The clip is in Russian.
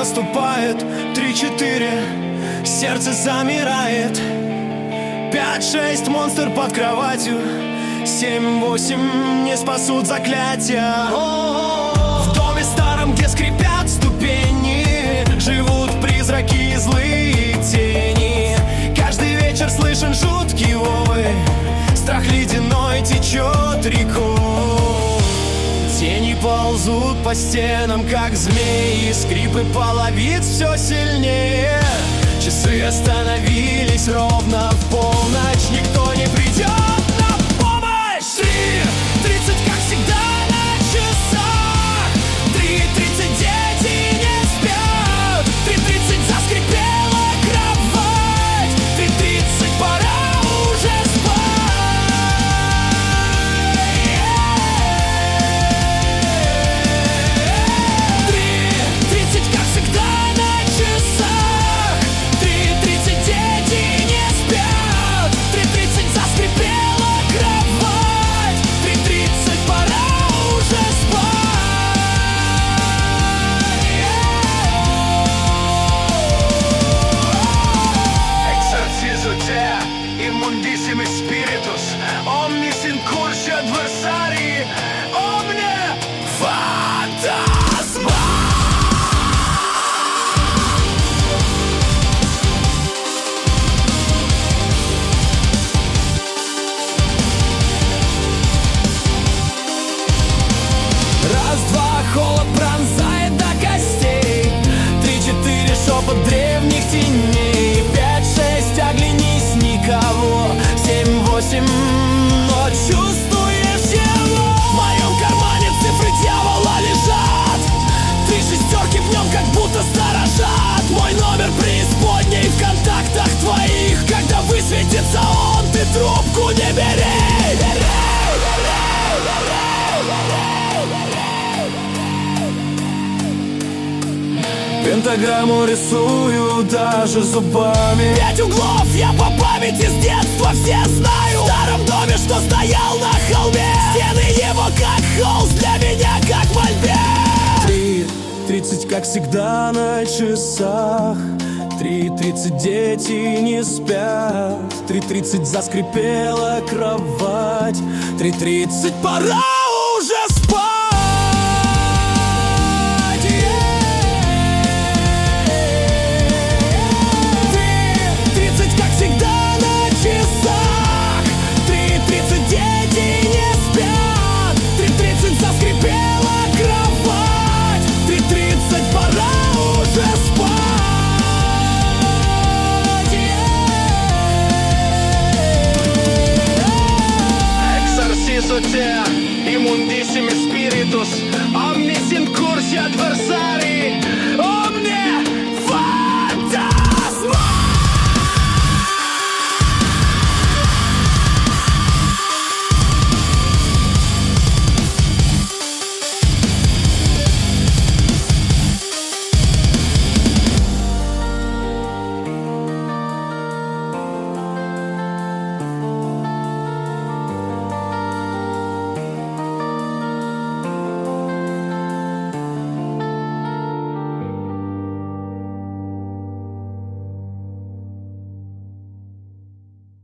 наступает. 3-4, сердце замирает. 5-6, монстр под кроватью. 7-8, не спасут заклятия. В доме старом, где скрипят ступени, живут призраки и злые тени. Каждый вечер слышен жуткий вой, страх ледяной течет рекой. Тени ползут по стенам, как змеи, скрипы половиц все сильнее. Часы остановились ровно в полночь, никто не придет на помощь. 3:30, как всегда, на часах. 3:30, дети не спят. 3:30, заскрипела кровать. 3:30, пора уже спать. 3:30, как всегда, на часах. 3:30, дети не спят. 3:30, заскрипела кровать. 3:30, пора уже спать. Exorcizo te, immundissime spiritus, omnis incursi adversari, omne fantasma. Раз-два, холод пронзает до костей. 3-4, шепот древних теней. 5-6, оглянись, никого. 7-8, но чувствуешь его. В моем кармане цифры дьявола лежат. 3 шестерки в нем как будто сторожат. Мой номер преисподней в контактах твоих. Когда высветится он, ты трубку не бери. Пентаграмму рисую даже зубами. 5 углов я по памяти с детства все знаю. В старом доме, что стоял на холме, стены его как холст, для меня как мольберт. 3:30, как всегда, на часах. 3:30, дети не спят. 3:30, заскрипела кровать. 3:30, пора